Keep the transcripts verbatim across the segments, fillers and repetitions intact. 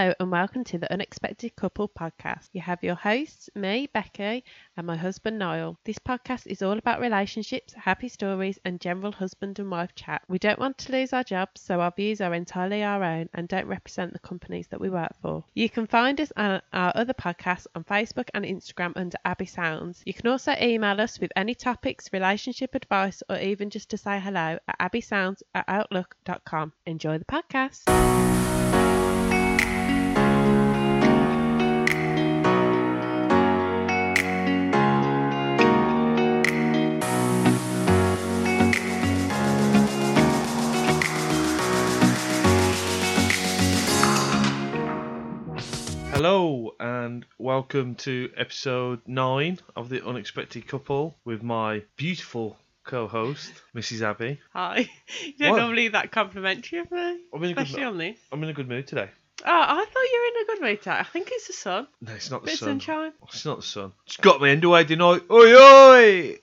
Hello and welcome to the Unexpected Couple podcast. You have your hosts, me, Becky, and my husband, Niall. This podcast is all about relationships, happy stories, and general husband and wife chat. We don't want to lose our jobs, so our views are entirely our own and don't represent the companies that we work for. You can find us on our other podcasts on Facebook and Instagram under Abby Sounds. You can also email us with any topics, relationship advice, or even just to say hello at abbysounds at outlook dot com. Enjoy the podcast. Hello and welcome to episode nine of The Unexpected Couple with my beautiful co-host, Missus Abby. Hi. You don't What? normally that complimentary of me, I'm in a good especially mo- on this. I'm in a good mood today. Oh, I thought you were in a good mood today. I think it's the sun. No, it's not the Bit of sun. sunshine. It's not the sun. It's got me underway tonight. Oi oi!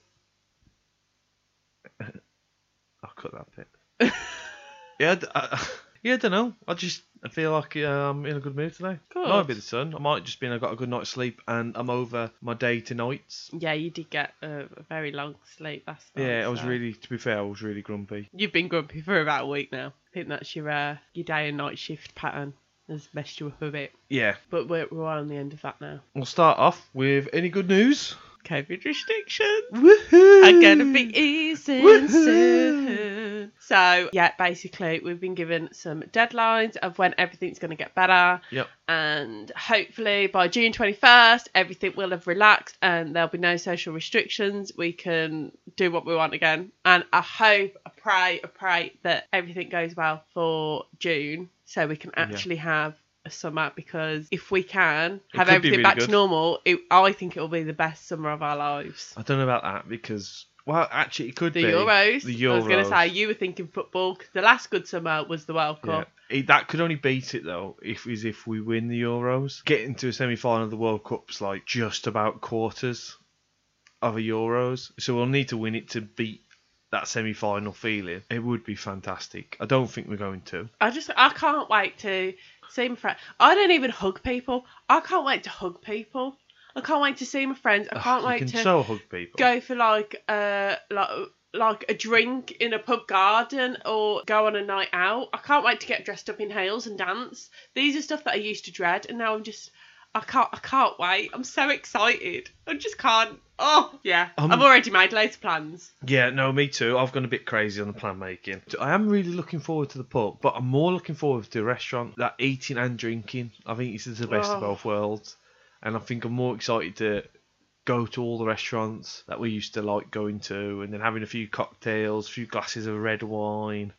I'll cut that bit. yeah, I, d- I, yeah, I don't know. I just I feel like uh, I'm in a good mood today. Good. Might be the sun. I might just be. I got a good night's sleep and I'm over my day to nights. Yeah, you did get a, a very long sleep last night. Yeah, I was so- really. To be fair, I was really grumpy. You've been grumpy for about a week now. I think that's your uh, your day and night shift pattern has messed you up a bit. Yeah. But we're, we're on the end of that now. We'll start off with any good news. COVID restrictions Woohoo! are going to be easing Woohoo! soon. So, yeah, basically, we've been given some deadlines of when everything's going to get better. Yep. And hopefully by June twenty-first, everything will have relaxed and there'll be no social restrictions. We can do what we want again. And I hope, I pray, I pray that everything goes well for June so we can actually yeah. have a summer, because if we can It have could be everything really back good. to normal, it, I think it will be the best summer of our lives. I don't know about that because, well, actually, it could The be Euros. the Euros. I was going to say, you were thinking football, 'cause the last good summer was the World Yeah. Cup. It, that could only beat it though if is if we win the Euros. Getting to a semi-final of the World Cup's like just about quarters of a Euros, so we'll need to win it to beat that semi-final feeling. It would be fantastic. I don't think we're going to. I just, I can't wait to see my friends. I don't even hug people. I can't wait to hug people. I can't wait to see my friends. I can't Ugh, wait you can to so hug people. go for like uh like like a drink in a pub garden or go on a night out. I can't wait to get dressed up in heels and dance. These are stuff that I used to dread, and now I'm just I can't I can't wait. I'm so excited. I just can't. Oh yeah, Um, I've already made loads of plans. Yeah, no, me too. I've gone a bit crazy on the plan making. I am really looking forward to the pub, but I'm more looking forward to the restaurant. That eating and drinking, I think this is the best of Oh. both worlds. And I think I'm more excited to go to all the restaurants that we used to like going to, and then having a few cocktails, a few glasses of red wine.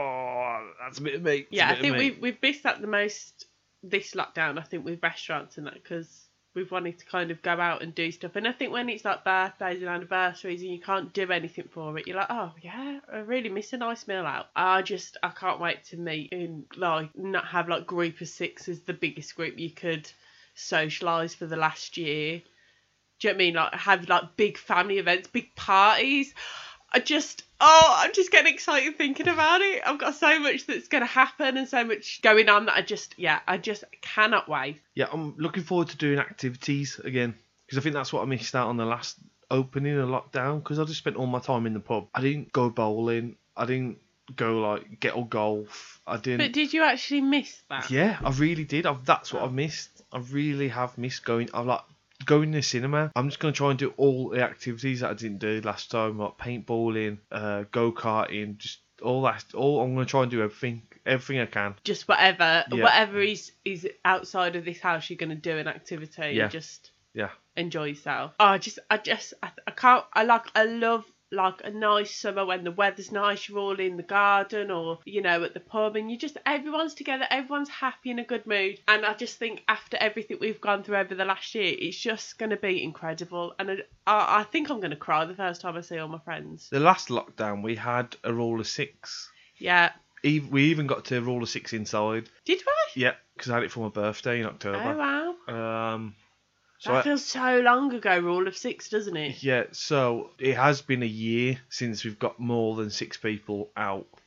Oh, that's a bit of me. It's a Yeah, bit I of think me. we've we've missed that the most this lockdown. I think with restaurants and that, because we've wanted to kind of go out and do stuff. And I think when it's like birthdays and anniversaries and you can't do anything for it, you're like, oh yeah, I really miss a nice meal out. I just I can't wait to meet and like not have like group of six as the biggest group you could socialise for the last year. Do you know what I mean? Like have like big family events, big parties. I just, oh, I'm just getting excited thinking about it. I've got so much that's going to happen and so much going on that I just, yeah, I just cannot wait. Yeah, I'm looking forward to doing activities again, because I think that's what I missed out on the last opening of lockdown, because I just spent all my time in the pub. I didn't go bowling. I didn't go like get all golf. I didn't. But did you actually miss that? Yeah, I really did. I've, that's what Oh. I've missed. I really have missed going. I like going to the cinema. I'm just gonna try and do all the activities that I didn't do last time, like paintballing, uh, go karting, just all that. All I'm gonna try and do everything, everything I can. Just whatever, Yeah. whatever is is outside of this house, you're going to do an activity. Yeah. And just Yeah. enjoy yourself. Oh, I just, I just, I, I can't, I like, I love like a nice summer when the weather's nice, you're all in the garden or, you know, at the pub and you just, everyone's together, everyone's happy, in a good mood. And I just think after everything we've gone through over the last year, it's just going to be incredible. And I, I, I think I'm going to cry the first time I see all my friends. The last lockdown we had a rule of six. Yeah. Ev- We even got to a rule of six inside. Did we? Yeah, because I had it for my birthday in October. Oh, wow. Um, so That I, feels so long ago, rule of six, doesn't it? yeah, so it has been a year since we've got more than six people out.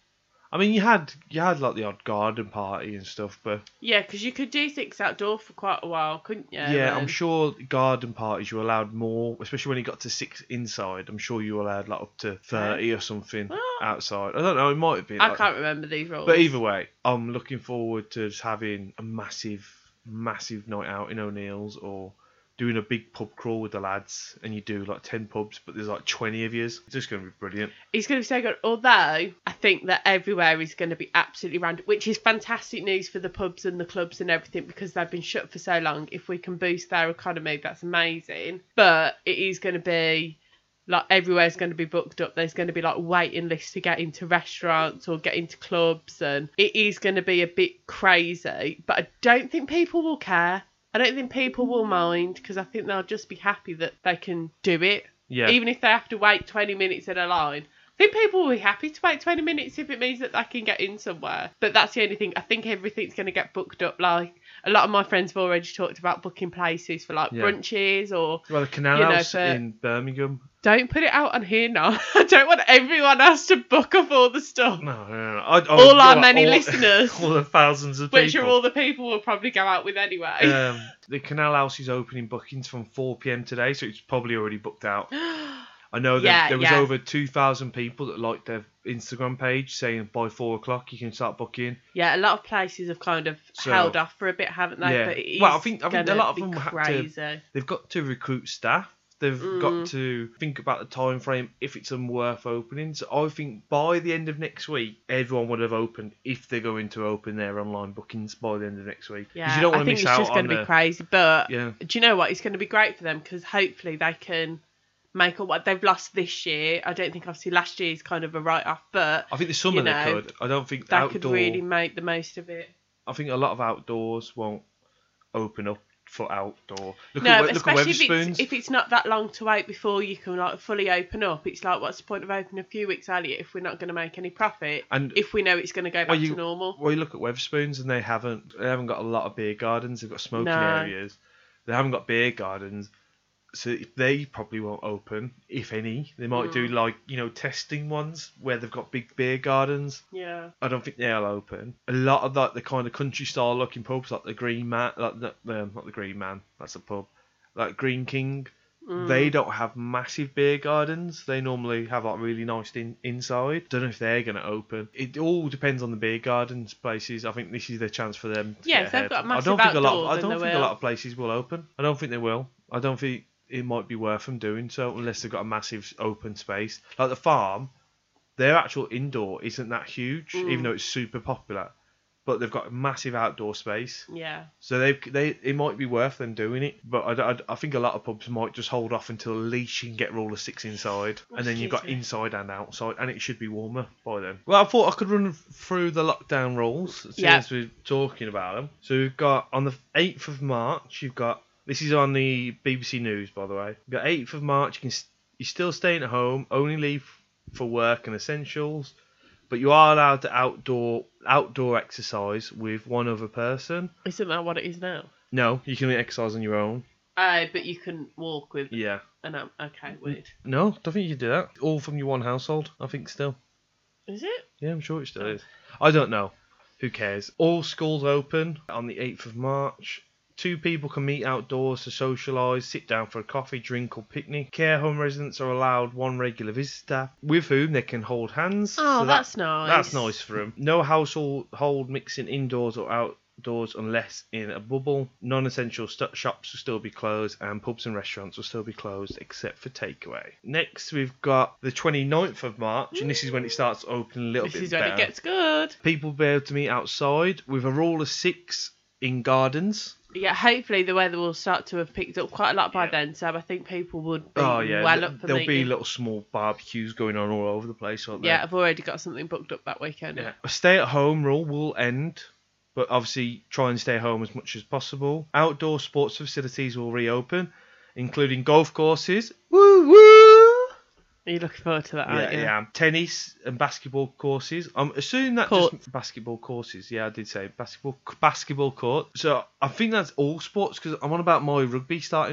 I mean, you had you had like the odd garden party and stuff, but Yeah, because you could do things outdoor for quite a while, couldn't you? yeah, I'm And- sure garden parties you were allowed more, especially when you got to six inside. I'm sure you were allowed like up to thirty or something What? outside. I don't know. It might have been. I like- can't remember these rules. But either way, I'm looking forward to just having a massive, massive night out in O'Neill's or doing a big pub crawl with the lads, and you do like ten pubs, but there's like twenty of yous. It's just going to be brilliant. It's going to be so good. Although, I think that everywhere is going to be absolutely random, which is fantastic news for the pubs and the clubs and everything because they've been shut for so long. If we can boost their economy, that's amazing. But it is going to be, like, everywhere's going to be booked up. There's going to be, like, waiting lists to get into restaurants or get into clubs. And it is going to be a bit crazy. But I don't think people will care. I don't think people will mind because I think they'll just be happy that they can do it. Yeah. Even if they have to wait twenty minutes in a line. I think people will be happy to wait twenty minutes if it means that they can get in somewhere. But that's the only thing. I think everything's going to get booked up. Like, a lot of my friends have already talked about booking places for, like, Yeah. brunches or... Well, the Canal You know, House for- in Birmingham. Don't put it out on here now. I don't want everyone else to book up all the stuff. No, no, no. I, I, All our like, many all- listeners. all the thousands of Which people. are all the people we'll probably go out with anyway. um, the Canal House is opening bookings from four p.m. today, so it's probably already booked out. I know that Yeah, there was yeah. over two thousand people that liked their Instagram page saying by four o'clock you can start booking. Yeah, a lot of places have kind of So- held off for a bit, haven't they? Yeah. But it is Well, I think- I think a gonna lot of be them had to- crazy. They've got to recruit staff. They've Mm. got to think about the time frame if it's worth opening. So I think by the end of next week, everyone would have opened if they're going to open their online bookings by the end of next week. 'Cause Yeah, you don't I want to think miss it's out just on going to be the- crazy. But Yeah. do you know what? It's going to be great for them because hopefully they can make up what they've lost this year. I don't think obviously last year's kind of a write-off, but I think the summer you they know, could. I don't think they outdoor. could really make the most of it. I think a lot of outdoors won't open up for outdoor. Look No, at but look at especially if Wetherspoons. it's, if it's not that long to wait before you can like fully open up. It's like, what's the point of opening a few weeks earlier if we're not going to make any profit? And if we know it's going to go back well, you, to normal. Well, you look at Wetherspoons and they haven't they haven't got a lot of beer gardens. They've got smoking No. areas. They haven't got beer gardens. So they probably won't open, if any. They might Mm. do like, you know, testing ones where they've got big beer gardens. Yeah. I don't think they'll open. A lot of like the kind of country style looking pubs, like the Green Man, like the, the not the Green Man, that's a pub, like Green King. Mm. They don't have massive beer gardens. They normally have like really nice in, inside. Don't know if they're gonna open. It all depends on the beer gardens places. I think this is their chance for them. To Yeah, get if they've ahead. got I massive don't think a lot. Of, outdoors, I then don't they think a will. lot of places will open. I don't think they will. I don't think it might be worth them doing so unless they've got a massive open space. Like the farm, their actual indoor isn't that huge, Mm. even though it's super popular. But they've got a massive outdoor space. Yeah. So they they it might be worth them doing it, but I, I, I think a lot of pubs might just hold off until at least you can get rule of six inside, and then you've got Excuse me. inside and outside, and it should be warmer by then. Well, I thought I could run through the lockdown rules since Yeah. we're talking about them. So we've got on the eighth of March, you've got this is on the B B C News, by the way. You've got eighth of March, you can s- you're still staying at home, only leave for work and essentials. But you are allowed to outdoor outdoor exercise with one other person. Isn't that what it is now? No, you can exercise on your own. Oh, but you can walk with Yeah. an um, okay, weird. No, don't think you can do that. All from your one household, I think still. Is it? Yeah, I'm sure it still is. I don't know. Who cares? All schools open on the eighth of March. Two people can meet outdoors to socialise, sit down for a coffee, drink or picnic. Care home residents are allowed one regular visitor with whom they can hold hands. Oh, So that's that- nice. That's nice for them. No household hold mixing indoors or outdoors unless in a bubble. Non-essential st- shops will still be closed and pubs and restaurants will still be closed except for takeaway. Next we've got the twenty-ninth of March, and this is when it starts opening a little This bit is when better. it gets good. People will be able to meet outside with a rule of six in gardens. Yeah, hopefully the weather will start to have picked up quite a lot by Yeah. then, so I think people would be Oh yeah, well th- up for there'll be meeting. little small barbecues going on all over the place, won't Yeah, there? I've already got something booked up that weekend. Yeah. A stay-at-home rule will end, but obviously try and stay home as much as possible. Outdoor sports facilities will reopen, including golf courses. Woo woo! Are you looking forward to that, Yeah, aren't you? yeah. Tennis and basketball courses. I'm assuming that Courts. just basketball courses. Yeah, I did say basketball basketball court. So I think that's all sports because I'm on about my rugby starting up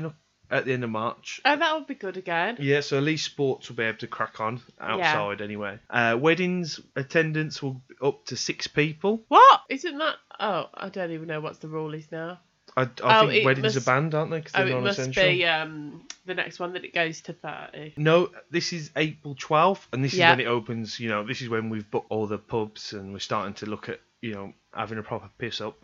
at the end of March. Oh, that would be good again. Yeah, so at least sports will be able to crack on outside anyway. Uh, weddings attendance will be up to six people. What? Isn't that... Oh, I don't even know what the rule is now. I, I Oh, think it weddings must- are banned, aren't they? Because Oh, they're it must non-essential. be um, the next one that it goes to thirty. No, this is April twelfth, and this Yeah. is when it opens. You know, this is when we've booked all the pubs and we're starting to look at, you know, having a proper piss up.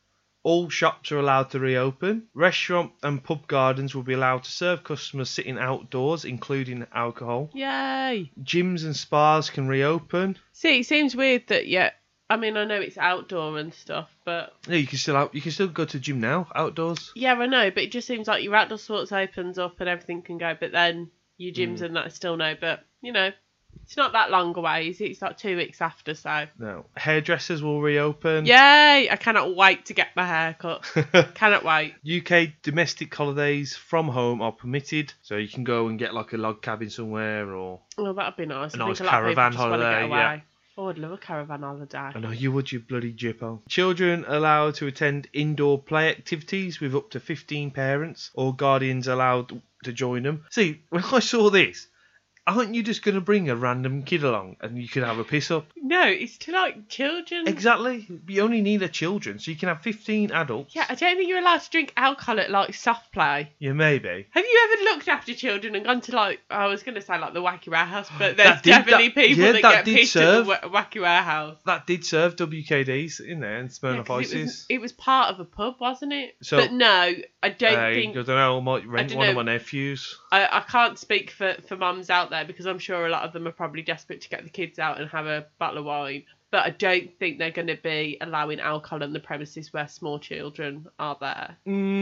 All shops are allowed to reopen. Restaurant and pub gardens will be allowed to serve customers sitting outdoors, including alcohol. Yay! Gyms and spas can reopen. See, it seems weird that, yeah, I mean, I know it's outdoor and stuff, but... Yeah, you can still out, you can still go to the gym now, outdoors. Yeah, I know, but it just seems like your outdoor sports opens up and everything can go, but then your gyms Mm. and that is still no, but, you know, it's not that long away, is it? It's like two weeks after, so... No. Hairdressers will reopen. Yay! I cannot wait to get my hair cut. Cannot wait. U K domestic holidays from home are permitted, so you can go and get like a log cabin somewhere, or Well, that'd be nice. A I nice think a lot of people caravan just want to get holiday, away. yeah. Oh, I'd love a caravan holiday. I know you would, you bloody jippo. Children allowed to attend indoor play activities with up to fifteen parents, or guardians allowed to join them. See, when I saw this, aren't you just going to bring a random kid along and you can have a piss up? No, it's to like children. Exactly. You only need a children, so you can have fifteen adults. Yeah, I don't think you're allowed to drink alcohol at like soft play. Yeah, maybe. Have you ever looked after children and gone to like, I was going to say like the wacky warehouse, but there's That did- definitely that- people yeah, that, that get did pissed serve. at the wa- wacky warehouse. That did serve W K Ds in there and Yeah, Smirnoff 'cause it, Ices. was, it was part of a pub, wasn't it? So- but no, I don't Uh, think... I don't know, I might rent don't one know. of my nephews. I, I can't speak for, for mums out there because I'm sure a lot of them are probably desperate to get the kids out and have a bottle of wine. But I don't think they're going to be allowing alcohol on the premises where small children are there.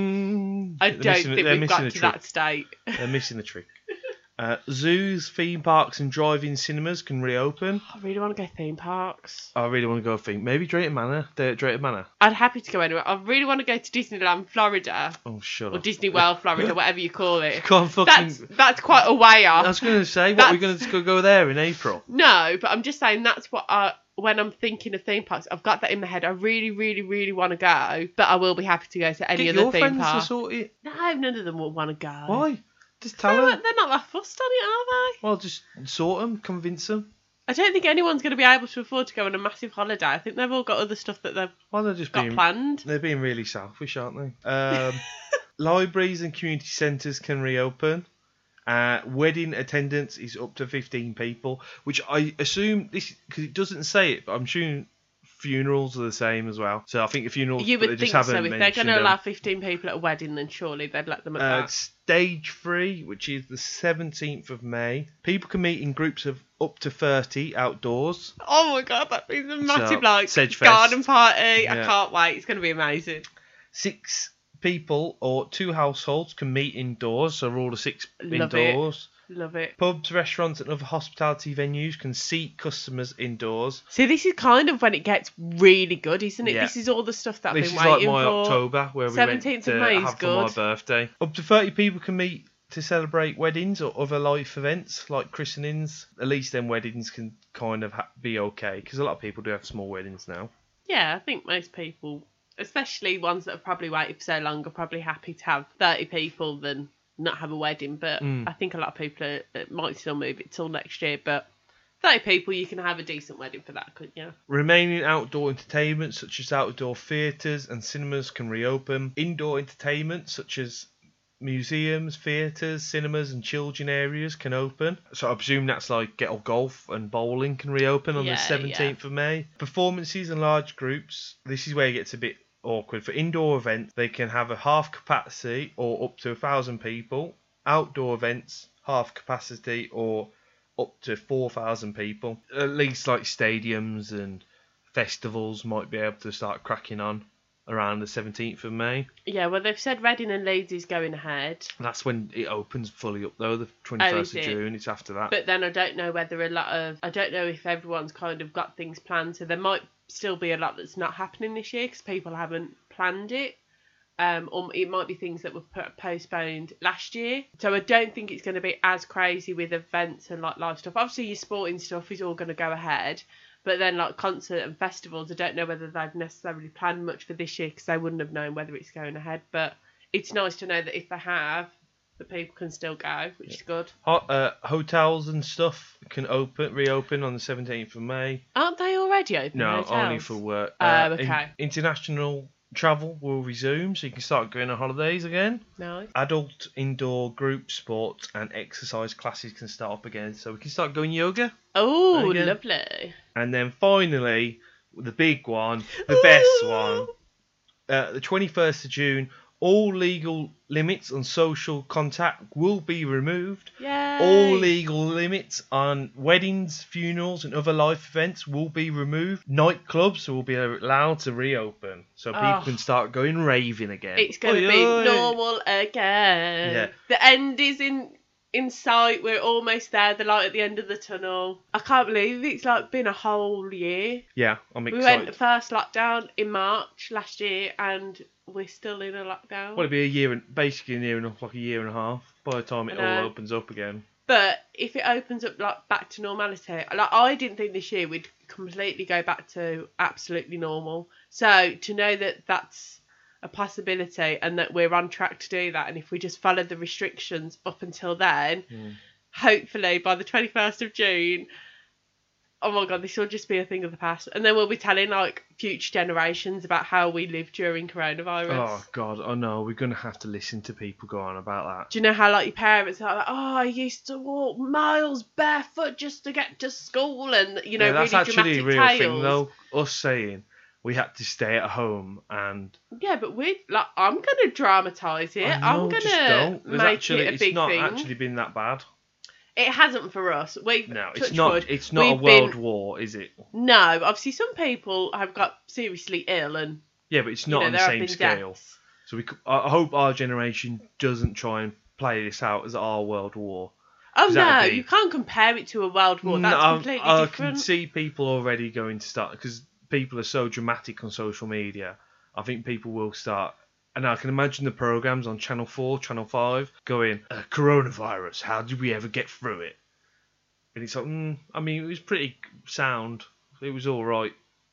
Mm, I they're don't missing- think they're we've missing got the to trick. that state. They're missing the trick. Uh, zoos, theme parks, and drive-in cinemas can reopen. I really want to go theme parks. I really want to go theme. Maybe Drayton Manor. Day at Drayton Manor. I'd happy to go anywhere. I really want to go to Disneyland, Florida, Oh, shut or up. Disney World, Florida, whatever you call it. Can't fucking. That's that's quite a way I off. was going to say, what are we going That's- to go, go there in April? No, but I'm just saying that's what I. When I'm thinking of theme parks, I've got that in my head. I really, really, really want to go, but I will be happy to go to any Get other your theme friends park. to sort it. No, none of them will want to go. Why? Just tell They're, them. they're not that fussed on it, are they? Well, just sort them, convince them. I don't think anyone's going to be able to afford to go on a massive holiday. I think they've all got other stuff that they've Well, they're just got being planned. they're being really selfish, aren't they? Um, libraries and community centres can reopen. Uh, wedding attendance is up to fifteen people, which I assume this because it doesn't say it, but I'm assuming funerals are the same as well. So I think the funerals You but they would just think so. haven't If they're mentioned going to them. allow fifteen people at a wedding, then surely they'd let them at Uh, that. stage three, which is the seventeenth of May. People can meet in groups of up to thirty outdoors. Oh my god, that means a massive So, like Sedgefest. garden party. I Yeah. can't wait. It's going to be amazing. Six people or two households can meet indoors, so we're all the six Love it. indoors. Love it. Pubs, restaurants, and other hospitality venues can seat customers indoors. See, this is kind of when it gets really good, isn't it? Yeah. This is all the stuff that I've This been is like waiting my for. October, where we went seventeenth to of May is have for my good. birthday. Up to thirty people can meet to celebrate weddings or other life events like christenings. At least then weddings can kind of ha- be okay, because a lot of people do have small weddings now. Yeah, I think most people, especially ones that have probably waited for so long, are probably happy to have thirty people than not have a wedding. But Mm. I think a lot of people are, uh, might still move it till next year. But thirty people, you can have a decent wedding for that, couldn't you? Remaining outdoor entertainment such as outdoor theatres and cinemas can reopen. Indoor entertainment such as museums, theatres, cinemas and children areas can open. So I presume that's like get or golf and bowling can reopen on Yeah, the seventeenth of May. Performances and large groups. This is where it gets a bit awkward. For indoor events, they can have a half capacity or up to a thousand people. Outdoor events, half capacity or up to four thousand people. At least like stadiums and festivals might be able to start cracking on around the seventeenth of May. Yeah, well, they've said Reading and Leeds is going ahead. That's when it opens fully up though, the twenty-first Oh, of is it? June. It's after that. But then I don't know whether a lot of... I don't know if everyone's kind of got things planned. So there might still be a lot that's not happening this year because people haven't planned it. Um, or it might be things that were put, postponed last year. So I don't think it's going to be as crazy with events and like live stuff. Obviously your sporting stuff is all going to go ahead. But then like concert and festivals, I don't know whether they've necessarily planned much for this year because they wouldn't have known whether it's going ahead. But it's nice to know that if they have, that people can still go, which is good. Ho- uh, hotels and stuff can open, reopen on the seventeenth of May. Aren't they already open? No, hotels? only for work. Oh, Uh, okay. in- international travel will resume, so you can start going on holidays again. Nice. Adult indoor group sports and exercise classes can start up again, so we can start going yoga. Oh, Again. lovely. And then finally, the big one, the best one, uh, the twenty-first of June, all legal limits on social contact will be removed. Yay. All legal limits on weddings, funerals, and other life events will be removed. Nightclubs will be allowed to reopen, so people Oh. can start going raving again. It's going to Oi, be oi. normal again. Yeah. The end is in in sight. We're almost there. The light at the end of the tunnel. I can't believe it's like been a whole year. Yeah, I'm We excited. went first lockdown in March last year, and we're still in a lockdown. Well, it'll be a year and basically near enough like a year and a half by the time it I all know. opens up again. But if it opens up like back to normality, like I didn't think this year we'd completely go back to absolutely normal. So to know that that's a possibility and that we're on track to do that, and if we just follow the restrictions up until then, Mm. hopefully by the twenty-first of June, oh my god, this will just be a thing of the past. And then we'll be telling like future generations about how we lived during coronavirus. Oh God, oh no, we're gonna have to listen to people go on about that. Do you know how like your parents are like, oh, I used to walk miles barefoot just to get to school, and you know, yeah, that's really actually a dramatic real tales. thing though. Us saying we had to stay at home and Yeah, but we like I'm gonna dramatise it. I I'm know, just gonna don't. There's make actually, it a it's big not thing. actually been that bad. It hasn't for us. We No, touch it's not. wood, It's not a we've world been- war, is it? No, obviously some people have got seriously ill, and Yeah, but it's you not know, on the there have same been scale. deaths. So we, c- I hope our generation doesn't try and play this out as our world war. Oh 'Cause no, that'd be- you can't compare it to a world war. That's No, I- completely I different. can see people already going to start because people are so dramatic on social media. I think people will start, and I can imagine the programs on Channel Four, Channel Five, going uh, coronavirus. How did we ever get through it? And it's like, mm, I mean, it was pretty sound. It was all right.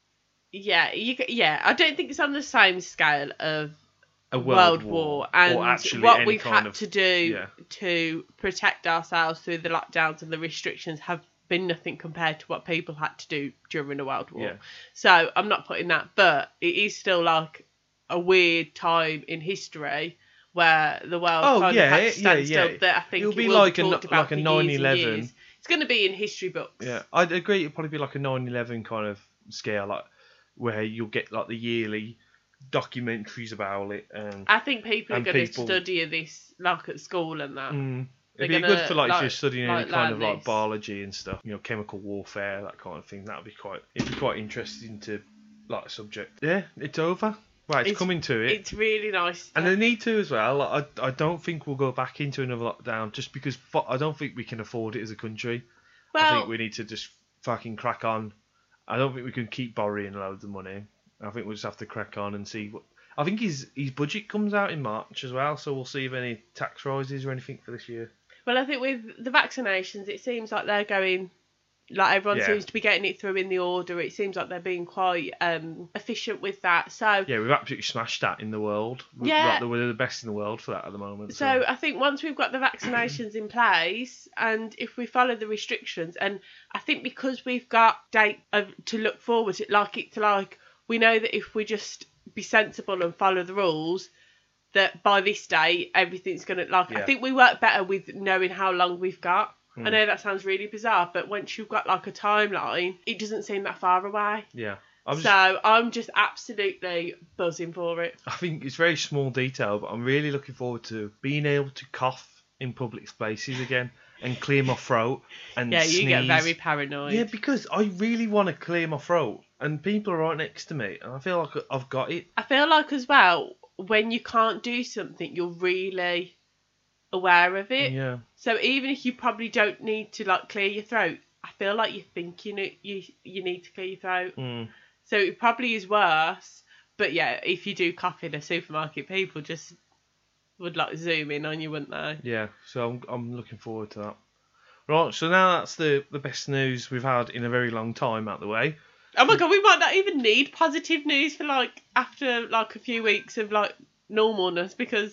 Yeah, you. c- Yeah, I don't think it's on the same scale of A World, world, War and or actually what any we've kind had of, to do yeah. to protect ourselves through the lockdowns and the restrictions have been nothing compared to what people had to do during the World War. Yeah. So I'm not putting that, but it is still like a weird time in history where the world Oh, kind yeah, of had to yeah, stand still. yeah. That I think It'll it be will like be a talked n- about like a for nine years and eleven. years. It's going to be in history books. Yeah, I'd agree. It'd probably be like a nine eleven kind of scale, like where you'll get like the yearly documentaries about it. And I think people are And going to people- study this like at school and that. mm, They're it'd be gonna, good for like, if like- you're studying like any kind of learn like this. biology and stuff, you know, chemical warfare, that kind of thing. That'd be quite. It'd be quite interesting to like subject. Yeah, it's over. Right, it's, It's- coming to it. It's really nice. And to- they need to as well. Like, I I don't think we'll go back into another lockdown just because fu- I don't think we can afford it as a country. I well, think we need to just fucking crack on. I don't think we can keep borrowing loads of money. I think we'll just have to crack on and see what. I think his his budget comes out in March as well, so we'll see if any tax rises or anything for this year. well, I think with the vaccinations, it seems like they're going. Like everyone Yeah. seems to be getting it through in the order. It seems like they're being quite um, efficient with that. So, Yeah, we've absolutely smashed that in the world. We- Yeah. like, we're the best in the world for that at the moment. so I think once we've got the vaccinations in place, and if we follow the restrictions, and I think because we've got date of, to look forward to, like it's like we know that if we just be sensible and follow the rules, that by this date everything's gonna like. I Yeah. think we work better with knowing how long we've got. I Mm. know that sounds really bizarre, but once you've got like a timeline, it doesn't seem that far away. yeah, I'm so just, I'm just absolutely buzzing for it. I think it's very small detail, but I'm really looking forward to being able to cough in public spaces again and clear my throat and Yeah, you sneeze. get very paranoid. Yeah, because I really want to clear my throat, and people are right next to me, and I feel like I've got it. I feel like as well, when you can't do something, you're really aware of it. Yeah, So even if you probably don't need to like clear your throat, I feel like you're thinking it, you you need to clear your throat. mm. So it probably is worse. But yeah, if you do cough in a supermarket, people just would like zoom in on you, wouldn't they? yeah. So I'm I'm looking forward to that. Right, so now that's the the best news we've had in a very long time out the way. Oh my god, we might not even need positive news for like after like a few weeks of like normalness, because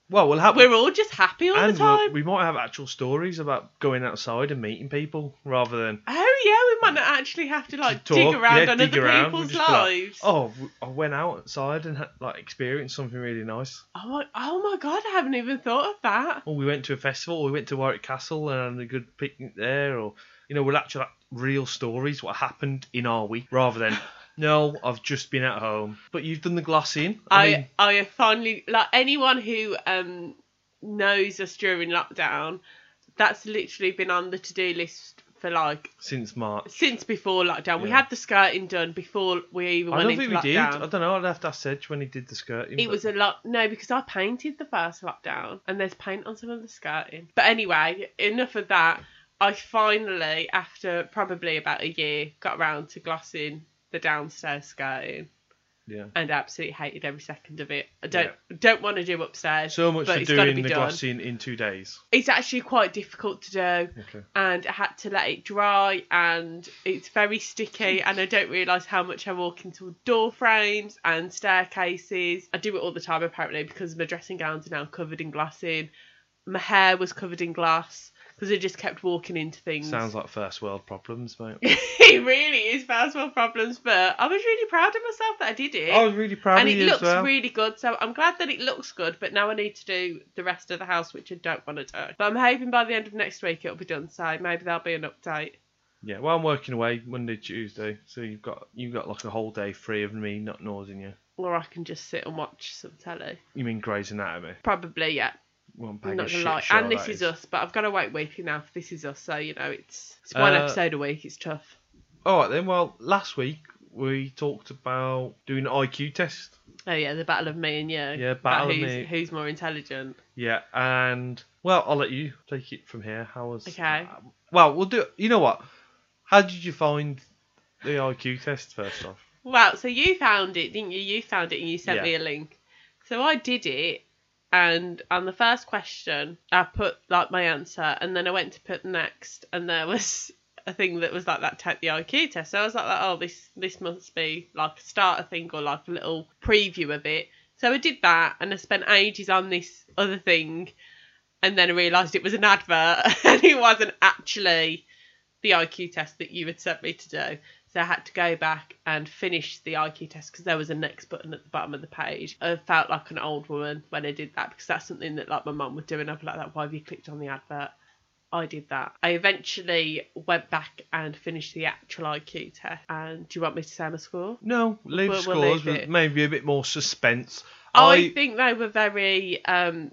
Well, we'll have. We're all just happy all and the time. we'll, we might have actual stories about going outside and meeting people rather than. Oh yeah, we might not actually have to like to dig talk, around yeah, on dig other around. people's We'll just be like, lives. oh, I went outside and had, like experienced something really nice. Oh my, oh my god, I haven't even thought of that. Or we went to a festival. We went to Warwick Castle and had a good picnic there. Or you know, we'll actually have real stories what happened in our week rather than. No, I've just been at home. But you've done the glossing. I, I mean, I have finally, like anyone who um knows us during lockdown, that's literally been on the to-do list for like since March. since before lockdown. We Yeah. had the skirting done before we even I went don't into think we did. lockdown. I don't know. I'd have to ask Sedge when he did the skirting. It but- was a lot. No, because I painted the first lockdown, and there's paint on some of the skirting. But anyway, enough of that. I finally, after probably about a year, got around to glossing the downstairs skirting, Yeah. and absolutely hated every second of it. I don't don't want to do upstairs. So much but for it's gotta doing be the done. glossing in two days. It's actually quite difficult to do, Okay. and I had to let it dry, and it's very sticky, and I don't realise how much I walk into door frames and staircases. I do it all the time apparently because my dressing gowns are now covered in glossing. My hair was covered in glass because I just kept walking into things. Sounds like first world problems, mate. It really is first world problems, but I was really proud of myself that I did it. I was really proud and of it you looks as well. really good, so I'm glad that it looks good, but now I need to do the rest of the house, which I don't want to do. But I'm hoping by the end of next week it'll be done, so maybe there'll be an update. Yeah, well, I'm working away Monday, Tuesday, so you've got you've got like a whole day free of me not nosing you. Or I can just sit and watch some telly. You mean Grey's Anatomy? Probably, yeah. One I'm bag not of gonna shit lie. show And This that Is Us, but I've got to wait weekly now for This Is Us, so, you know, it's, it's one Uh, episode a week, it's tough. Alright then, well, last week we talked about doing an I Q test. Oh, yeah, the battle of me and you. Yeah, battle About of who's, me. Who's more intelligent. Yeah, and, well, I'll let you take it from here. How was... Okay. Uh, well, we'll do... You know what? How did you find the I Q test, first off? Well, so you found it, didn't you? You found it and you sent Yeah. me a link. So I did it, and on the first question, I put like my answer, and then I went to put next, and there was a thing that was like that take the I Q test. So I was like, oh, this this must be like a starter thing or like a little preview of it. So I did that, and I spent ages on this other thing, and then I realised it was an advert, and it wasn't actually the I Q test that you had sent me to do. So I had to go back and finish the I Q test because there was a next button at the bottom of the page. I felt like an old woman when I did that because that's something that like my mum would do, and I'd be like, that, why have you clicked on the advert? I did that. I eventually went back and finished the actual I Q test. And do you want me to say my score? No, leave We'll- we'll scores leave with it. maybe a bit more suspense. I, I think they were very... Um,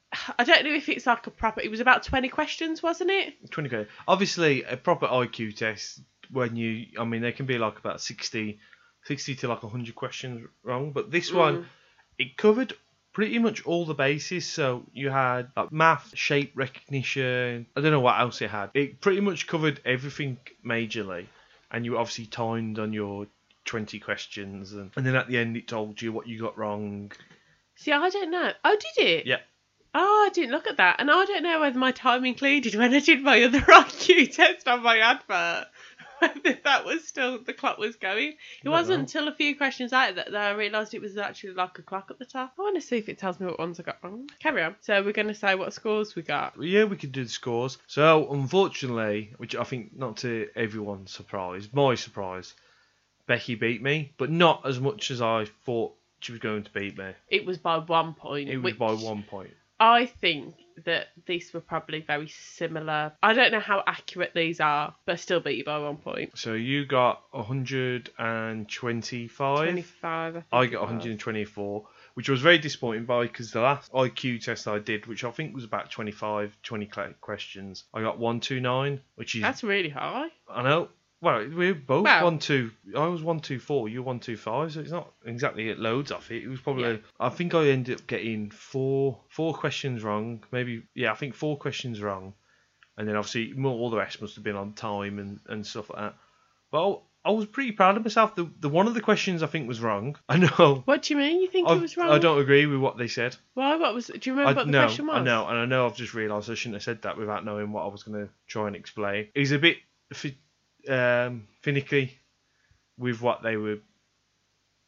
I don't know if it's like a proper... It was about twenty questions, wasn't it? twenty K. Obviously, a proper I Q test, when you, I mean, they can be like about sixty, sixty to like one hundred questions wrong. But this Mm. one, it covered pretty much all the bases. So you had like math, shape recognition. I don't know what else it had. It pretty much covered everything majorly. And you obviously timed on your twenty questions. And, and then at the end, it told you what you got wrong. See, I don't know. Oh, did it? Yeah. Oh, I didn't look at that. And I don't know whether my time included when I did my other I Q test on my advert. Whether that was still, the clock was going. It don't wasn't know. until a few questions out that, that I realised it was actually like a clock at the top. I want to see if it tells me what ones I got wrong. Carry on. So we're going to say what scores we got. Yeah, we could do the scores. So, unfortunately, which I think not to everyone's surprise, my surprise, Becky beat me, but not as much as I thought she was going to beat me. It was by one point. It was which by one point. I think that these were probably very similar. I don't know how accurate these are, but I still beat you by one point. So you got one hundred twenty-five. twenty-five, I think. I it got was. one hundred twenty-four, which I was very disappointed by because the last I Q test I did, which I think was about twenty-five, twenty cl- questions, I got one twenty-nine, which is, That's really high. I know, well, we were both Well- one two. I was one two four. You were one two five. So it's not exactly at loads off it. It was probably. Yeah. I think I ended up getting four four questions wrong. Maybe yeah. I think four questions wrong, and then obviously more, all the rest must have been on time and, and stuff like that. But I, I was pretty proud of myself. The the one of the questions I think was wrong. I know. What do you mean? You think I, it was wrong? I don't agree with what they said. Why? What was? Do you I remember what the know. question was? I know, and I know. I've just realised I shouldn't have said that without knowing what I was going to try and explain. He's a bit fi- um, finicky with what they were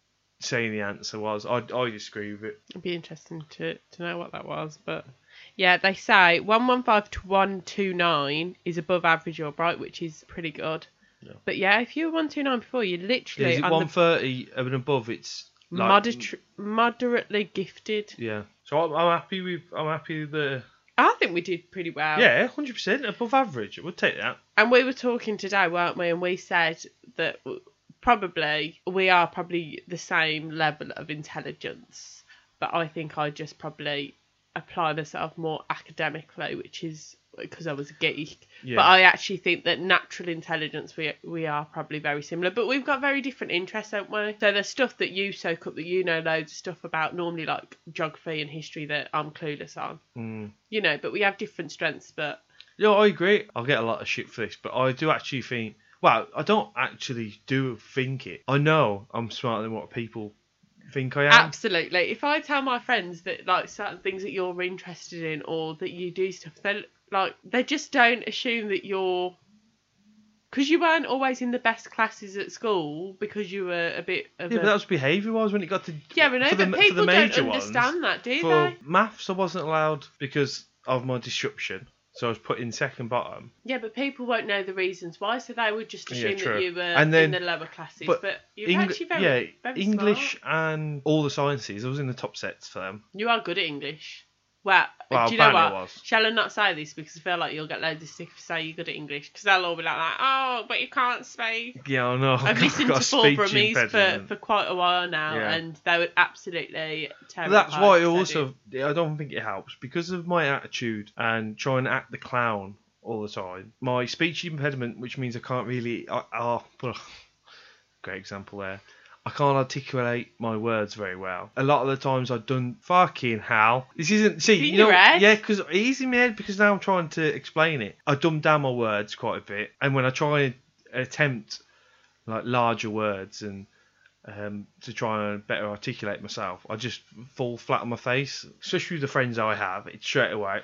saying the answer was. I I disagree with it. It'd be interesting to, to know what that was, but yeah, they say one one five to one two nine is above average or bright, which is pretty good. Yeah. But yeah, if you were one two nine before, you're Yeah, literally is it on one thirty and above? It's the like, moderate, moderately gifted. yeah. So I'm, I'm happy with I'm happy with the I think we did pretty well. yeah, one hundred percent above average. We'll take that. And we were talking today, weren't we? And we said that probably we are probably the same level of intelligence, but I think I just probably apply myself more academically, which is because I was a geek. Yeah. But I actually think that natural intelligence, we we are probably very similar, but we've got very different interests, don't we? So there's stuff that you soak up that you know loads of stuff about, normally like geography and history that I'm clueless on. Mm. You know, but we have different strengths, but Yeah, I agree. I'll get a lot of shit for this, but I do actually think. Well, I don't actually do think it. I know I'm smarter than what people think I am. absolutely. If I tell my friends that like certain things that you're interested in or that you do stuff, they like they just don't assume that you're, because you weren't always in the best classes at school because you were a bit of Yeah, a... but that was behaviour wise when it got to yeah, but no, for but the, people for the major don't understand ones, that, do for they? maths, I wasn't allowed because of my disruption, so I was put in second bottom. Yeah, but people won't know the reasons why, so they would just Yeah, assume true. that you were And then- in the lower classes. but But, you're Eng- actually very, yeah, very English smart. and all the sciences. I was in the top sets for them. You are good at English. Well, Well, do you know apparently what? I was. Shall I not say this because I feel like you'll get loads of stick if you say you're good at English, because they'll all be like, that, oh, but you can't speak. Yeah, I know. I've listened got to a Paul speech Brummies for, impediment. for quite a while now, Yeah. and they would absolutely But terrify. that's why I if they also I don't think it helps because of my attitude and trying to act the clown all the time. My speech impediment, which means I can't really. I, oh, well, great example there. I can't articulate my words very well. A lot of the times I've done fucking hell. This isn't see In you know your head? yeah because it is in my head because now I'm trying to explain it. I dumb down my words quite a bit, and when I try and attempt like larger words and um, to try and better articulate myself, I just fall flat on my face. Especially with the friends I have, it's straight away.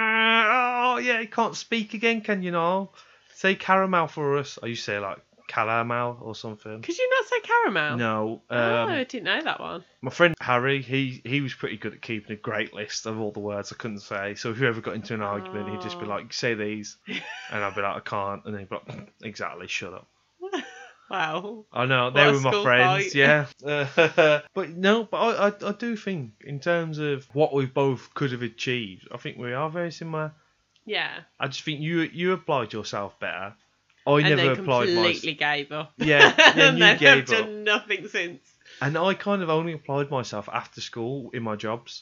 Oh yeah, you can't speak again, can you now? Say caramel for us. I used to say like calamel or something. Could you not say caramel? No. Um, oh, I didn't know that one. My friend Harry, he he was pretty good at keeping a great list of all the words I couldn't say. So if you ever got into an argument, he'd just be Oh. like, say these. And I'd be like, I can't. And then he'd be like, exactly, shut up. Wow. I know, they What a were my school friends, fight. yeah. Uh, but no, but I, I, I do think, in terms of what we both could have achieved, I think we are very similar. Yeah. I just think you you applied yourself better. I and never then applied completely myself. gave up. Yeah, yeah, and you then gave have up. done nothing since. And I kind of only applied myself after school in my jobs.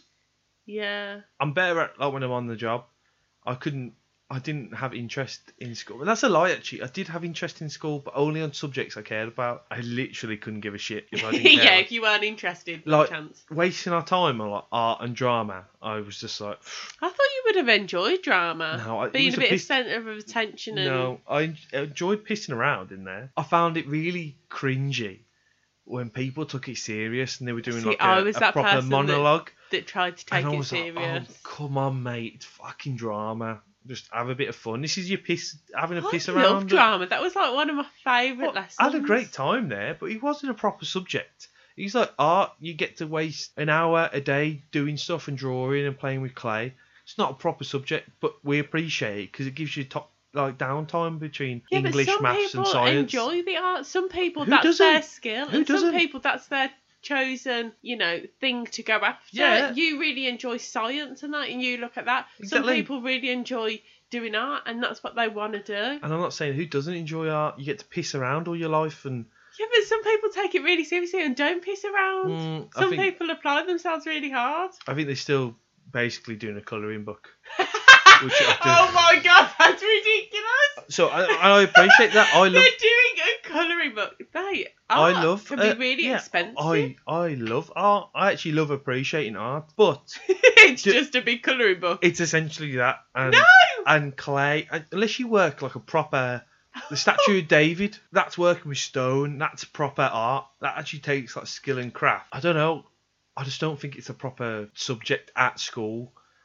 Yeah. I'm better at like when I'm on the job. I couldn't. I didn't have interest in school. And that's a lie, actually. I did have interest in school, but only on subjects I cared about. I literally couldn't give a shit if I didn't care. yeah, if you weren't interested, no Like- chance. Wasting our time on like art and drama, I was just like, I thought you would have enjoyed drama. No, I- it Being was a a bit of piss- centre of attention and... no. I en- enjoyed pissing around in there. I found it really cringy when people took it serious and they were doing See, like I a, was a that proper person that monologue. that tried to take And I it was serious. like, oh, come on, mate. It's fucking drama. Just have a bit of fun. This is your piss, having a piss I around. love drama. That was like one of my favourite Well, lessons. I had a great time there, but it wasn't a proper subject. He's like art. You get to waste an hour a day doing stuff and drawing and playing with clay. It's not a proper subject, but we appreciate it because it gives you top like downtime between Yeah, English, but some maths, people and science. enjoy the art. Some people, Who that's doesn't? their skill. Who and doesn't? some people, that's their chosen, you know, thing to go after. Yeah. You really enjoy science and that, and you look at that. Exactly. Some people really enjoy doing art, and that's what they want to do. And I'm not saying who doesn't enjoy art. You get to piss around all your life, and Yeah, but some people take it really seriously and don't piss around. mm, I Some think people apply themselves really hard. I think they're still basically doing a colouring book. Which I do. Oh my god, that's ridiculous. So I, I appreciate that. I love. They're doing a colouring book. They I art love. can uh, be really yeah, expensive. I I love art. I actually love appreciating art, but it's Do- just a big colouring book. it's essentially that. And, No! And clay. And unless you work like a proper. The statue of David. That's working with stone. That's proper art. That actually takes like skill and craft. I don't know. I just don't think it's a proper subject at school.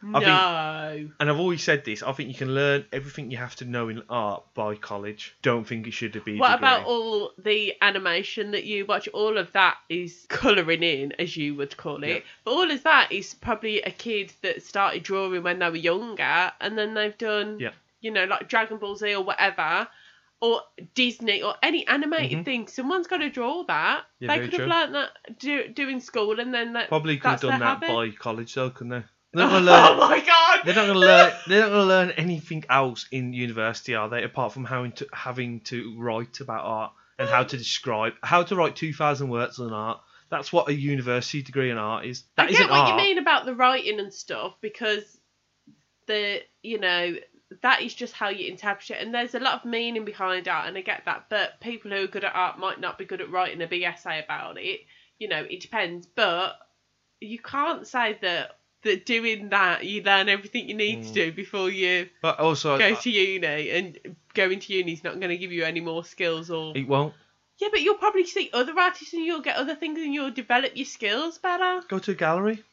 No. I think, and I've always said this, I think you can learn everything you have to know in art by college. Don't think it should be a What degree. about all the animation that you watch? All of that is colouring in, as you would call it. Yeah. But all of that is probably a kid that started drawing when they were younger, and then they've done, Yeah. you know, like Dragon Ball Z or whatever, or Disney or any animated Mhm. thing. Someone's got to draw that. Yeah, they very could have true. learnt that do, doing school, and then that, Probably could have that's done their that habit. by college though, couldn't they? They're not gonna learn. Oh my god! They're not gonna learn. They're not gonna learn anything else in university, are they? Apart from having to having to write about art and how to describe, how to write two thousand words on art. That's what a university degree in art is. That I isn't get what art. you mean about the writing and stuff, because the you know that is just how you interpret it, and there's a lot of meaning behind art, and I get that. But people who are good at art might not be good at writing a big essay about it. You know, it depends. But you can't say that that doing that you learn everything you need Mm. to do before you But also, go I- to uni, and going to uni is not going to give you any more skills or. it won't. Yeah, but you'll probably see other artists and you'll get other things and you'll develop your skills better. Go to a gallery.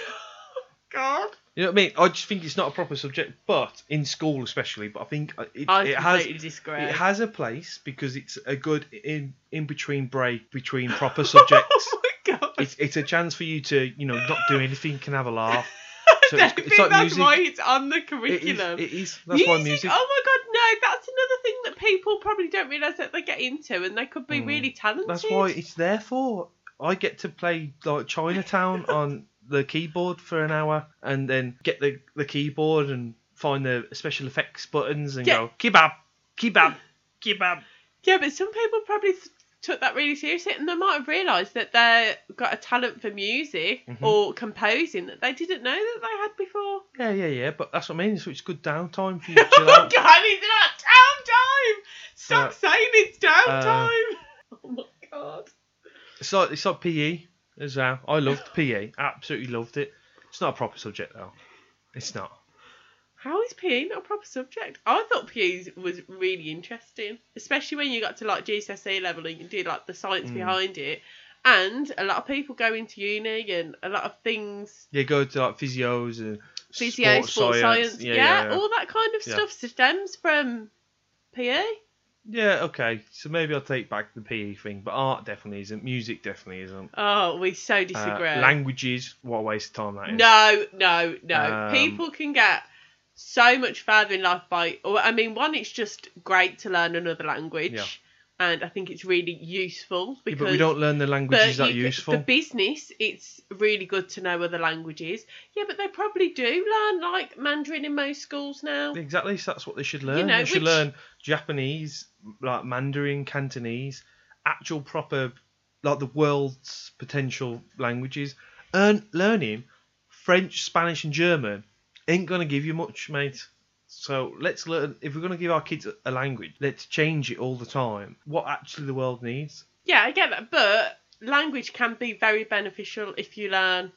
God. You know what I mean? I just think it's not a proper subject, but in school especially. But I think it, I it has completely disagree. it has a place because it's a good in in between break between proper subjects. Oh my god. It's it's a chance for you to you know not do anything, you can have a laugh. So I it's, think it's like that's music. why it's on the It is. curriculum. It is. That's why music. Oh my god, no, that's another thing that people probably don't realise that they get into, and they could be Mm. really talented. That's why it's there for. I get to play like Chinatown on the keyboard for an hour, and then get the the keyboard and find the special effects buttons and Yeah. go kebab, kebab, kebab. Yeah, but some people probably th- took that really seriously, and they might have realised that they've got a talent for music Mhm. or composing that they didn't know that they had before. Yeah, yeah, yeah. But that's what I mean. So it's good downtime for you to Oh chill out. god, it's not downtime! Stop Uh, saying it's downtime! oh my god. It's like it's like P E as well. I loved P E. Absolutely loved it. It's not a proper subject though. It's not. How is P E not a proper subject? I thought P E was really interesting, especially when you got to like G C S E level and you do like the science Mm. behind it. And a lot of people go into uni and a lot of things, You go to like physios and physio, sports, sports science, Yeah, yeah, yeah, yeah. all that kind of Yeah. stuff stems from P E. Yeah, okay. So maybe I'll take back the P E thing, but art definitely isn't. Music definitely isn't. Oh, we so Uh, disagree. languages, what a waste of time that is. No, no, no. Um, People can get so much further in life by. Or, I mean, one, it's just great to learn another language, Yeah. and I think it's really useful Yeah, because. but we don't learn the languages but that are you- useful. For business, it's really good to know other languages. Yeah, but they probably do learn like Mandarin in most schools now. Exactly, so that's what they should learn. know, they should which- learn Japanese, like Mandarin, Cantonese, actual proper, like the world's potential languages. And learning French, Spanish, and German ain't gonna give you much, mate. So let's learn. If we're gonna give our kids a- a language, let's change it all the time. What actually the world needs. Yeah, I get that, but language can be very beneficial if you learn.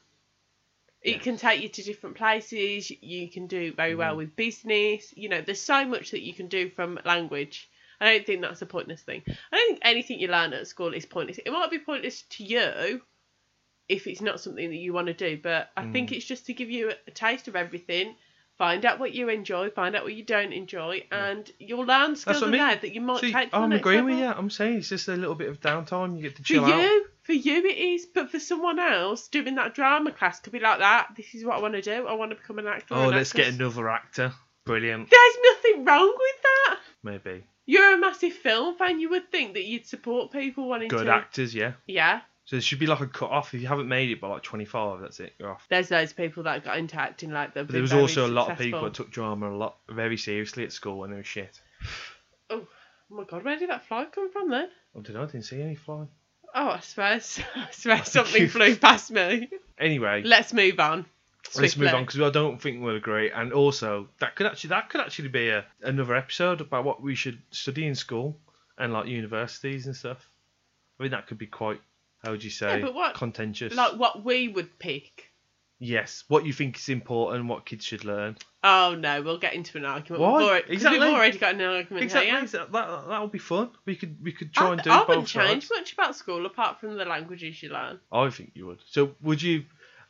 It Yes. can take you to different places. You can do very well Mhm. with business. You know, there's so much that you can do from language. I don't think that's a pointless thing. I don't think anything you learn at school is pointless. It might be pointless to you if it's not something that you want to do, but I think Mm. it's just to give you a, a taste of everything. Find out what you enjoy, find out what you don't enjoy, and you'll learn skills what I in mean. there that you might See, take to the I'm next agreeing level. with you. I'm saying it's just a little bit of downtime. You get to For chill out. you, for you it is, but for someone else, doing that drama class could be like that. This is what I want to do. I want to become an actor. or Oh, an let's get actress. another actor. Brilliant. There's nothing wrong with that. Maybe. You're a massive film fan. You would think that you'd support people wanting Good to. actors, yeah. Yeah. So there should be like a cut off. If you haven't made it by like twenty-five, that's it. You're off. There's those people that got into acting like they've But been there was very also a lot of successful. people that took drama a lot very seriously at school when they were shit. Oh my god, where did that fly come from then? I don't know. I didn't see any fly. Oh, I swear, I swear something flew past me. Anyway, Let's move on. let's move Swiftly. on because I don't think we'll agree. And also, that could actually that could actually be a another episode about what we should study in school and like universities and stuff. I mean, that could be quite. How would you say? Yeah, but what- contentious. Like what we would pick. Yes, what you think is important, what kids should learn. Oh no, we'll get into an argument. Why? We've already, 'cause Exactly. We've already got an argument Exactly, here. that that that'll be fun. We could we could try I, and do I both wouldn't sides. change much about school apart from the languages you learn. I think you would. So would you?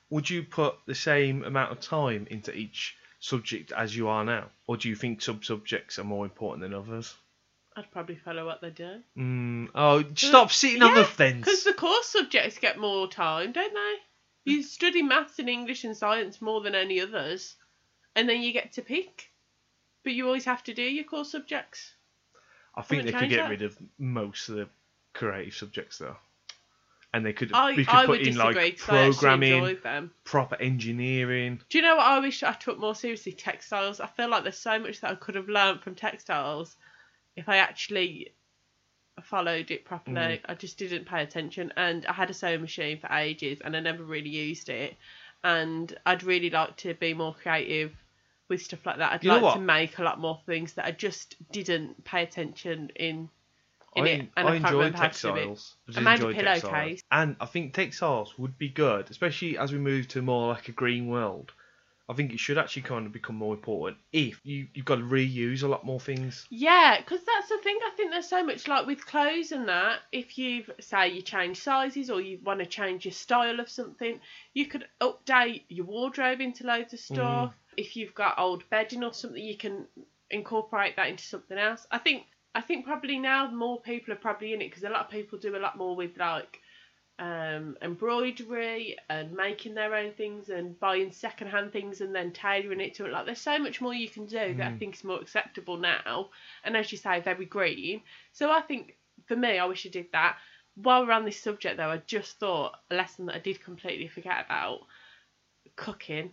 would you put the same amount of time into each subject as you are now? Or do you think sub-subjects are more important than others? I'd probably follow what they do. Mm, oh, stop sitting on the fence. Because the course subjects get more time, don't they? You study maths and English and science more than any others, and then you get to pick. But you always have to do your core subjects. I think they could get that. rid of most of the creative subjects though, and they could I, we could I put would in disagree, like 'cause I actually programming, enjoy them. proper engineering. Do you know what I wish I took more seriously? Textiles. I feel like there's so much that I could have learnt from textiles if I actually followed it properly. Mm. I just didn't pay attention, and I had a sewing machine for ages, and I never really used it. And I'd really like to be more creative with stuff like that. I'd You know like what? to make a lot more things that I just didn't pay attention in in I, it, and I, I can't enjoy remember how to do it. textiles. I I did made a enjoy textiles. pillowcase. And I think textiles would be good, especially as we move to more like a green world. I think it should actually kind of become more important if you, you've got to reuse a lot more things. Yeah, because that's the thing. I think there's so much, like with clothes and that, if you've, say, you change sizes or you want to change your style of something, you could update your wardrobe into loads of stuff. Mm. If you've got old bedding or something, you can incorporate that into something else. I think I think probably now more people are probably in it, because a lot of people do a lot more with like um, embroidery and making their own things and buying second-hand things and then tailoring it to it. Like, there's so much more you can do Mm. that I think is more acceptable now, and as you say, very green. So I think, for me, I wish I did that. While we're on this subject though, I just thought a lesson that I did completely forget about: cooking.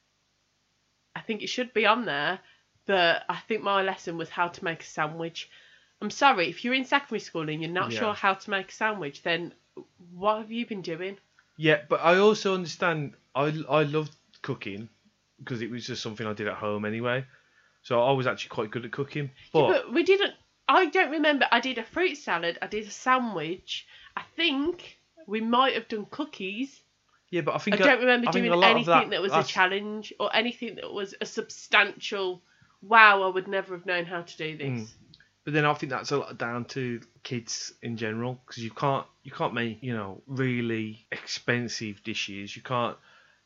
I think it should be on there, but I think my lesson was how to make a sandwich. I'm sorry, if you're in secondary school and you're not Yeah. sure how to make a sandwich, then what have you been doing? Yeah, but I also understand. I I loved cooking because it was just something I did at home anyway. So I was actually quite good at cooking. But, Yeah, but we didn't. I don't remember. I did a fruit salad. I did a sandwich. I think we might have done cookies. yeah, but I I think don't remember I think doing a lot of anything that, that- was a that's- challenge or anything that was a substantial. Wow, I would never have known how to do this. Mm. But then I think that's a lot down to kids in general, because you can't you can't make, you know, really expensive dishes. You can't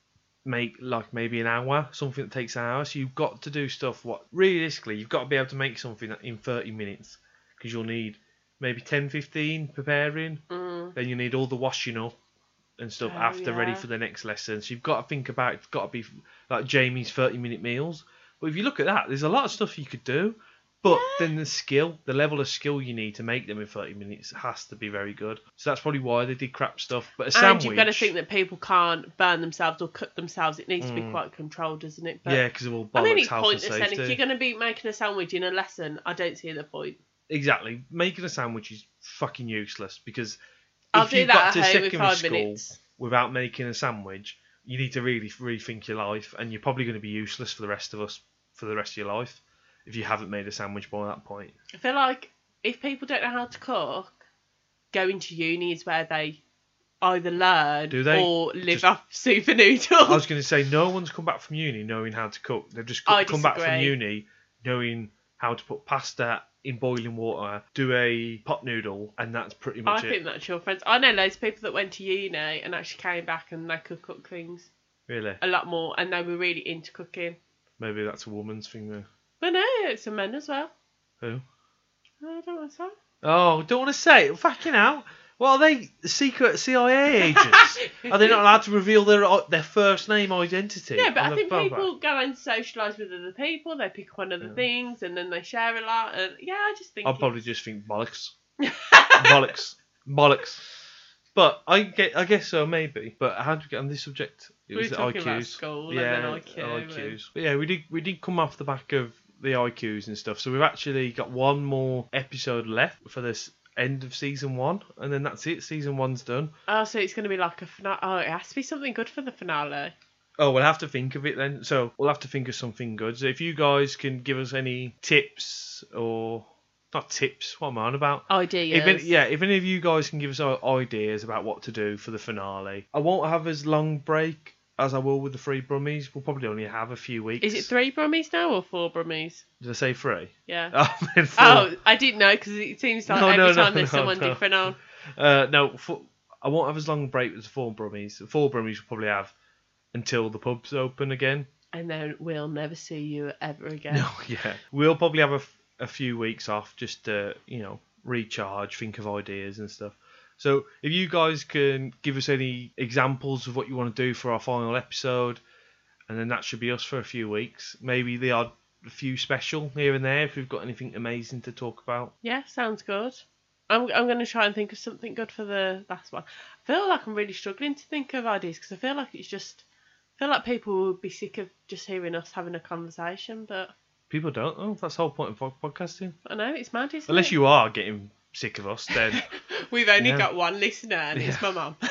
make like maybe an hour, something that takes an hour. So you've got to do stuff what realistically you've got to be able to make something in thirty minutes, because you'll need maybe ten, fifteen preparing. Mm. Then you need all the washing up and stuff Oh, after ready yeah. for the next lesson. So you've got to think about it's got to be like Jamie's thirty minute meals. But if you look at that, there's a lot of stuff you could do. But Yeah. then the skill, the level of skill you need to make them in thirty minutes has to be very good. So that's probably why they did crap stuff. But a And sandwich, you've got to think that people can't burn themselves or cut themselves. It needs to be Mm. quite controlled, doesn't it? But yeah, because of all bollocks, I mean, it's health pointless. and And safety. if you're going to be making a sandwich in a lesson, I don't see the point. Exactly, making a sandwich is fucking useless, because I'll if do you've that got at to home in secondary five school minutes. without making a sandwich, you need to really rethink your life, and you're probably going to be useless for the rest of us for the rest of your life if you haven't made a sandwich by that point. I feel like if people don't know how to cook, going to uni is where they either learn Do they? or live Just- off super noodles. I was going to say, no one's come back from uni knowing how to cook. They've just co- I come back from disagree. uni knowing how to put pasta in boiling water, do a pot noodle, and that's pretty I much it. think that's your friends. I know loads of people that went to uni and actually came back and they could cook things Really? a lot more, and they were really into cooking. Maybe that's a woman's thing though. But no, it's a men as well. Who? I don't want to say. Oh, don't want to say it. Fucking hell. What are they? Secret C I A agents? Are they not allowed to reveal their their first name identity? Yeah, but on I the think profile? people go and socialise with other people. They pick up on other Yeah. things, and then they share a lot. And yeah, I just think. I'll probably it's- just think bollocks, bollocks, bollocks. But I get, I guess so, maybe. But how did we get on this subject? It We were was the talking about I Qs. school yeah, and then I Q. I and- Qs. But yeah, we did, we did come off the back of the I Qs and stuff. So we've actually got one more episode left for this end of season one, and then that's it. Season one's done. Oh, so it's going to be like a finale. Oh, it has to be something good for the finale. Oh, we'll have to think of it then. So we'll have to think of something good. So if you guys can give us any tips or not tips, what am I on about? Ideas. If any, yeah, if any of you guys can give us i- ideas about what to do for the finale, I won't have as long break as I will with the three Brummies. We'll probably only have a few weeks. Is it three Brummies now or four Brummies? Did I say three? Yeah. Oh, then four. Oh, I didn't know because it seems like No, every no, no, time there's no, someone no. different on. Uh, no, four, I won't have as long a break as the four Brummies. The four Brummies will probably have until the pubs open again. And then we'll never see you ever again. No, yeah. We'll probably have a, f- a few weeks off just to, you know, recharge, think of ideas and stuff. So if you guys can give us any examples of what you want to do for our final episode, and then that should be us for a few weeks. Maybe the odd a few special here and there if we've got anything amazing to talk about. Yeah, sounds good. I'm I'm going to try and think of something good for the last one. I feel like I'm really struggling to think of ideas because I feel like it's just... I feel like people would be sick of just hearing us having a conversation, but... People don't. Oh, that's the whole point of pod- podcasting. I know, it's mad, isn't Unless it? you are getting sick of us, then... We've only Yeah. got one listener, and it's Yeah. my mum.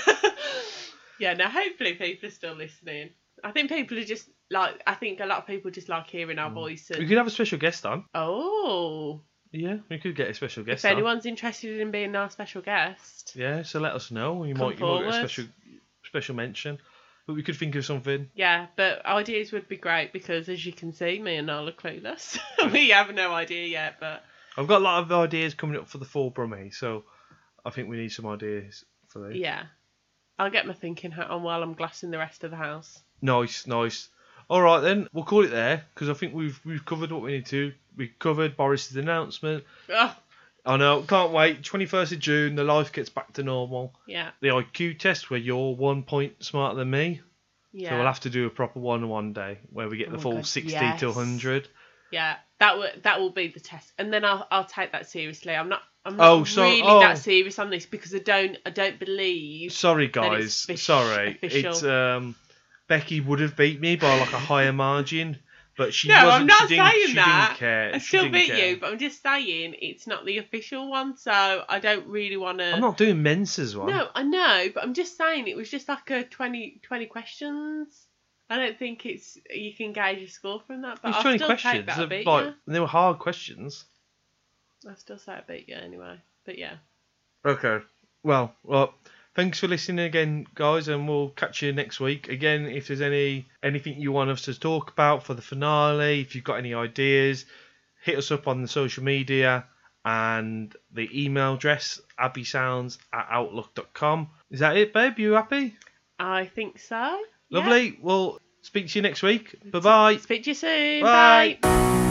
Yeah, no, hopefully people are still listening. I think people are just, like, I think a lot of people just like hearing our voices. We could have a special guest on. Oh, Yeah, we could get a special guest if on. anyone's interested in being our special guest, Yeah, so let us know. You Come might, you might get a forward. special special mention. But we could think of something. yeah, but ideas would be great because, as you can see, me and Noel are clueless. We have no idea yet, but I've got a lot of ideas coming up for the fall Brummie, so I think we need some ideas for these. yeah. I'll get my thinking hat on while I'm glassing the rest of the house. Nice, nice. All right then, we'll call it there because I think we've we've covered what we need to. We covered Boris's announcement. Oh, I know, can't wait. twenty-first of June, the life gets back to normal. yeah, The I Q test where you're one point smarter than me. yeah. So we'll have to do a proper one one day where we get the Oh, full God, sixty yes. to one hundred. Yeah, that will that will be the test, and then I'll I'll take that seriously. I'm not I'm not Oh, so- really oh. that serious on this because I don't I don't believe. Sorry That guys, it's fish- sorry. official. It's um Becky would have beat me by like a higher margin, but she No, wasn't. I'm not she didn't, saying she that. Didn't care. I She still didn't beat care. you, but I'm just saying it's not the official one, so I don't really want to. I'm not doing Mensa's one. No, I know, but I'm just saying it was just like a twenty, twenty questions. I don't think it's you can gauge your score from that, but It's I'll twenty still questions. take that I They're beat like, you. and they were hard questions. I'll still say I beat you anyway, but yeah. Okay. Well, well, thanks for listening again, guys, and we'll catch you next week. Again, if there's any anything you want us to talk about for the finale, if you've got any ideas, hit us up on the social media and the email address abbeysounds at outlook dot com. Is that it, babe? You happy? I think so. Yeah. Lovely. Well, speak to you next week. Bye bye. Speak to you soon. Bye. Bye.